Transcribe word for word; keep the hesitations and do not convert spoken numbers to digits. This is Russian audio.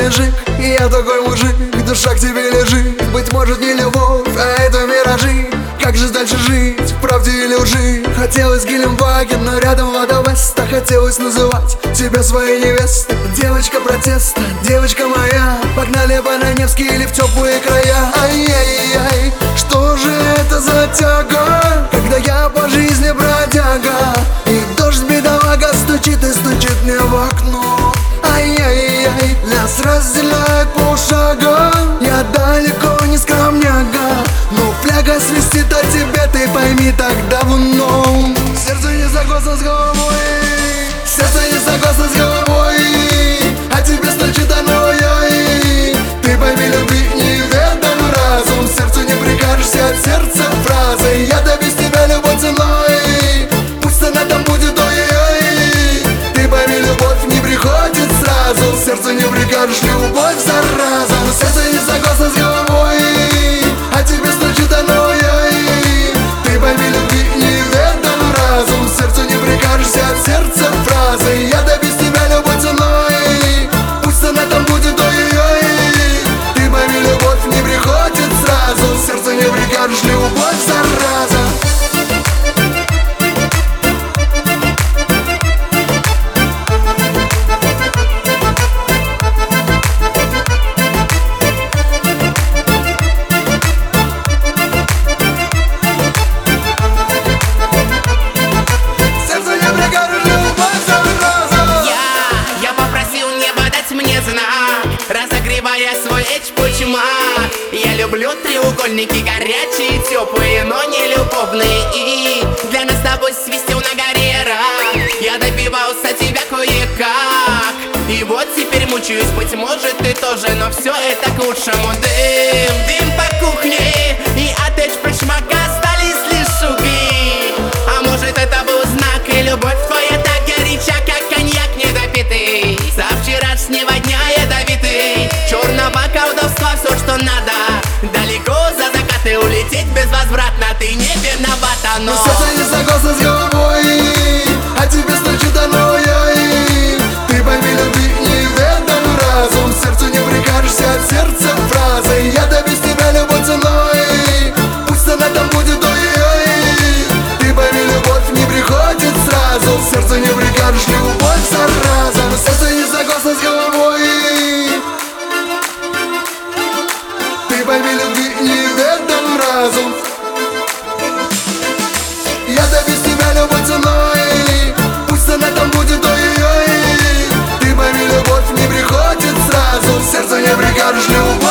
мужик, и я такой мужик, душа к тебе лежит. Быть может не любовь, а это миражи. Как же дальше жить, в правде или лжи? Хотелось Гелендваген, но рядом вода Веста. Хотелось называть тебя своей невестой. Девочка протеста, девочка моя. Погнали по на Невский или в теплые края. Ай-яй-яй, что же это за тяга, когда я по жизни бродяга, и дождь бедолага стучит и стучит мне в окно. Ай-яй-яй, нас разделяет полшага. Я далеко не скромняга, но фляга свистит о тебе, ты пойми так давно. Сердце не согласно с головой, сердце не согласно с головой, а тебе стучит оно, ой. Ты пойми, любви неведом разум, сердцу не прикажешься от сердца фразой. Я-то без тебя любой ценой, пусть она там будет, ой-ой. Ты пойми, любовь не приходит сразу, сердцу не прикажешь, любовь зараза. Но сердце не согласно с головой, а тебе стучит оно, ой. Ты пойми, любви неведом разум, сердцу не прикажешься от сердца фразой. Я-то без тебя любой ценой, пусть она там будет, ой-ой. Ты пойми, любовь не приходит сразу, сердцу не прикажешь, любовь зараза. Разогревая свой эч-почмак, я люблю треугольники горячие, теплые, но не любовные. И для нас с тобой свистел на горе рак. Я добивался тебя кое-как, и вот теперь мучаюсь, быть может ты тоже, но все это к лучшему. Дым, дым по кухне, и от эч-почмака остались лишь угли. А может это был знак, и любовь твоя так горяча, как коньяк недопитый со вчерашнего дня ядовитый. Черного колдовства все, что надо, далеко за закаты улететь безвозвратно. Ты не виновата, но сердце не согласно с головой, а тебе стучит оно, ой. Ты пойми, любви неведом разум, сердцу не прикажешься от сердца фразой. Я-то без тебя любой ценой, пусть она там будет, ой-ой. Ты пойми, любовь не приходит сразу, сердцу не прикажешь, любовь зараза. Но сердце не согласно с головой, ты пойми, любви неведом разум. Я-то без тебя любой ценой, пусть она там будет, ой-ой. Ты пойми, любовь не приходит сразу, сердцу не прикажешь, любовь.